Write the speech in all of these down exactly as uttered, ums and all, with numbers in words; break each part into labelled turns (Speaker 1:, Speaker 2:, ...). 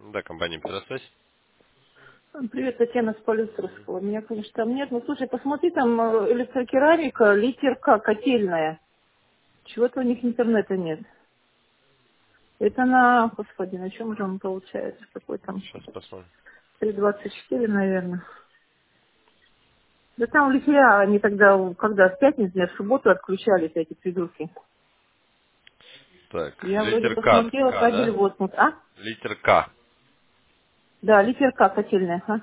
Speaker 1: Да, компания Петросвязь.
Speaker 2: Привет, Татьяна с Полюстровского. Меня, конечно, там нет. Ну, слушай, посмотри, там э, электрокерамика, литерка, котельная. Чего-то у них интернета нет. Это на, господи, на чем же он получается? Какой там?
Speaker 1: Сейчас посмотрим.
Speaker 2: три двадцать четыре, наверное. Да там литера, они тогда, когда в пятницу, нет, в субботу отключались эти придурки.
Speaker 1: Так,
Speaker 2: Я вроде
Speaker 1: литер К,
Speaker 2: посмотрела,
Speaker 1: К,
Speaker 2: кабель
Speaker 1: да?
Speaker 2: воткнут. А?
Speaker 1: Литер К.
Speaker 2: Да, литерка котельная. А?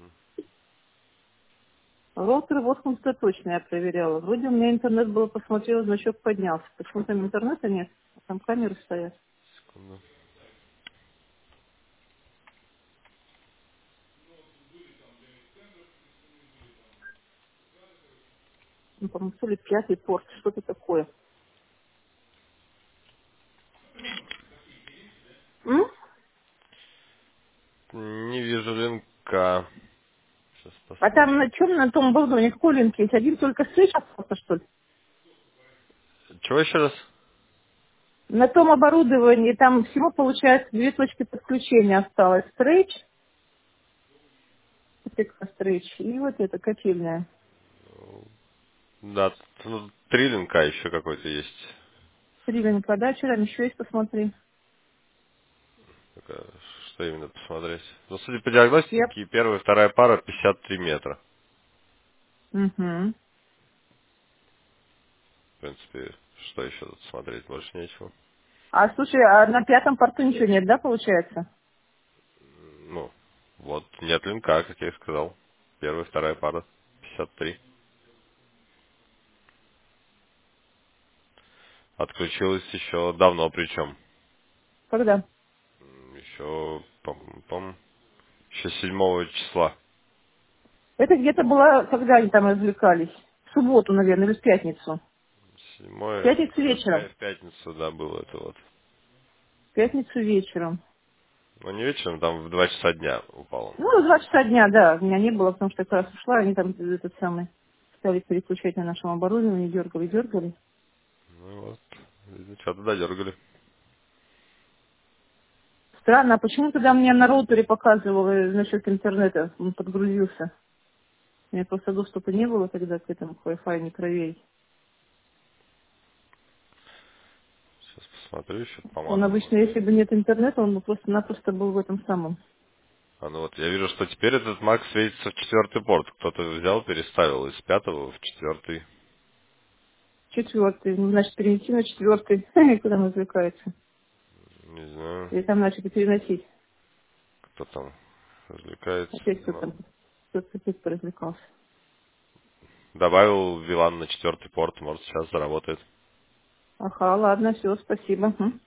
Speaker 2: Роутер воткнут-то точно я проверяла. Вроде у меня интернет был, посмотрела, значок поднялся. Почему там интернета нет? А там камеры стоят.
Speaker 1: Секунду.
Speaker 2: Ну, по-моему, то ли пятый порт, что-то такое. М?
Speaker 1: Не вижу линка. Сейчас
Speaker 2: А там
Speaker 1: посмотрим.
Speaker 2: на чем на том балдоне какой линк есть? Один только стрейч остался, что ли?
Speaker 1: Чего еще раз?
Speaker 2: На том оборудовании там всего, получается, две точки подключения осталось. Стрейч, это стрейч, и вот это котельная.
Speaker 1: Да, ну, три линка еще какой-то есть.
Speaker 2: Три линка, да, вчера еще есть, посмотри.
Speaker 1: Только что именно посмотреть? Ну, судя по
Speaker 2: Я...
Speaker 1: диагностике, первая и вторая пара пятьдесят три метра.
Speaker 2: Угу.
Speaker 1: В принципе, что еще тут смотреть? Больше нечего.
Speaker 2: А слушай, а на пятом порту ничего нет, да, получается?
Speaker 1: Ну, вот, нет линка, как я и сказал. Первая и вторая пара пятьдесят три. Отключилась еще давно причем.
Speaker 2: Когда?
Speaker 1: Еще, по-моему, еще седьмого числа.
Speaker 2: Это где-то было, когда они там развлекались? В субботу, наверное, или в пятницу. В
Speaker 1: Седьмое,
Speaker 2: пятницу
Speaker 1: в
Speaker 2: вечером.
Speaker 1: пя- в пятницу, да, было это вот.
Speaker 2: В пятницу вечером.
Speaker 1: Ну, не вечером, там в два часа дня упало.
Speaker 2: Ну, два часа дня, да, меня не было, потому что я как раз ушла, они там этот самый стали переключать на нашем оборудовании, дергали, дергали.
Speaker 1: Ну вот, видно, что-то додергали.
Speaker 2: Странно, а почему тогда мне на роутере показывало э, насчет интернета, он подгрузился? У меня просто доступа не было тогда к этому к Wi-Fi не проверить.
Speaker 1: Сейчас посмотрю еще по
Speaker 2: Он
Speaker 1: максимуму.
Speaker 2: обычно, если бы нет интернета, он бы просто-напросто был в этом самом.
Speaker 1: А ну вот, я вижу, что теперь этот Mac светится в четвертый порт. Кто-то взял, переставил из пятого в четвертый.
Speaker 2: Четвертый, ну, значит, перенести на четвертый, куда он развлекается.
Speaker 1: Не знаю,
Speaker 2: Или там начали переносить.
Speaker 1: кто там развлекается.
Speaker 2: Опять кто
Speaker 1: Ну,
Speaker 2: там, кто-то опять поразвлекался.
Speaker 1: добавил вилан на четвертый порт, может сейчас заработает.
Speaker 2: Ага, ладно, все, спасибо. Мгм.